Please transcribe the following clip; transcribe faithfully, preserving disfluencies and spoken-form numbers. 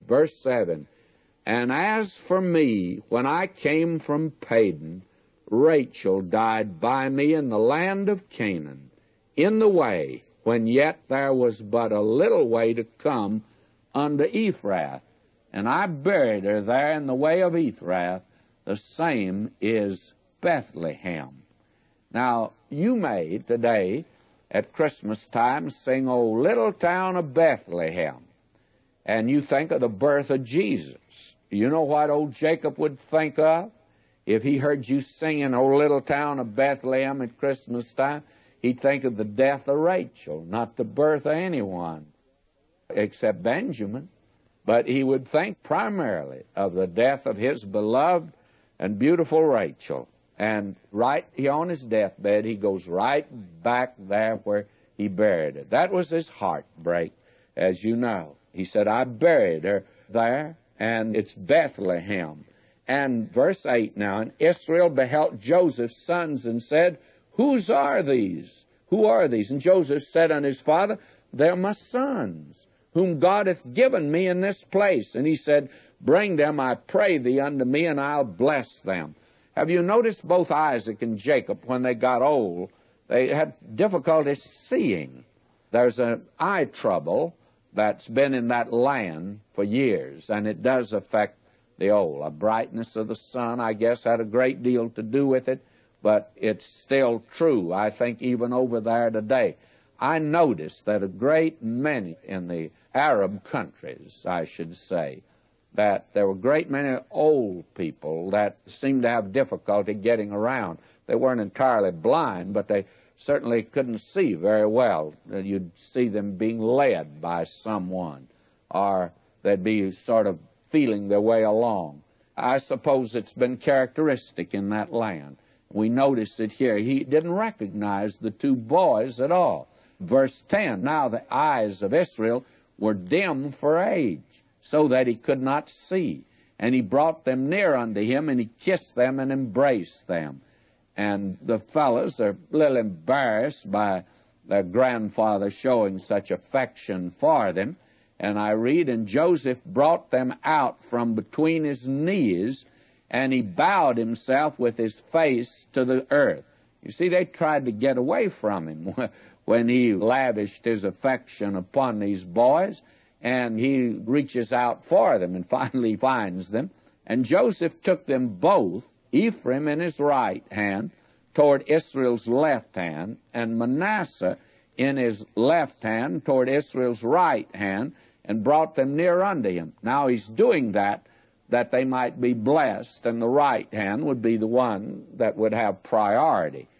Verse seven, and as for me, when I came from Padan, Rachel died by me in the land of Canaan, in the way, when yet there was but a little way to come unto Ephrath. And I buried her there in the way of Ephrath. The same is Bethlehem. Now, you may today, at Christmas time, sing, "O little town of Bethlehem," and you think of the birth of Jesus. You know what old Jacob would think of if he heard you singing, "O little town of Bethlehem" at Christmas time? He'd think of the death of Rachel, not the birth of anyone except Benjamin. But he would think primarily of the death of his beloved and beautiful Rachel. And right here on his deathbed, he goes right back there where he buried her. That was his heartbreak, as you know. He said, "I buried her there, and it's Bethlehem." And verse eight now, and Israel beheld Joseph's sons and said, "Whose are these? Who are these?" And Joseph said unto his father, "They're my sons, whom God hath given me in this place." And he said, "Bring them, I pray thee, unto me, and I'll bless them." Have you noticed both Isaac and Jacob, when they got old, they had difficulty seeing? There's an eye trouble that's been in that land for years, and it does affect the old. The brightness of the sun, I guess, had a great deal to do with it, but it's still true, I think, even over there today. I noticed that a great many in the Arab countries, I should say, that there were a great many old people that seemed to have difficulty getting around. They weren't entirely blind, but they certainly couldn't see very well. You'd see them being led by someone, or they'd be sort of feeling their way along. I suppose it's been characteristic in that land. We notice it here. He didn't recognize the two boys at all. Verse ten, now the eyes of Israel were dim for age, so that he could not see. And he brought them near unto him, and he kissed them and embraced them. And the fellows are a little embarrassed by their grandfather showing such affection for them. And I read, and Joseph brought them out from between his knees, and he bowed himself with his face to the earth. You see, they tried to get away from him when he lavished his affection upon these boys, and he reaches out for them and finally finds them. And Joseph took them both, Ephraim in his right hand, toward Israel's left hand, and Manasseh in his left hand toward Israel's right hand, and brought them near unto him. Now he's doing that, that they might be blessed, and the right hand would be the one that would have priority.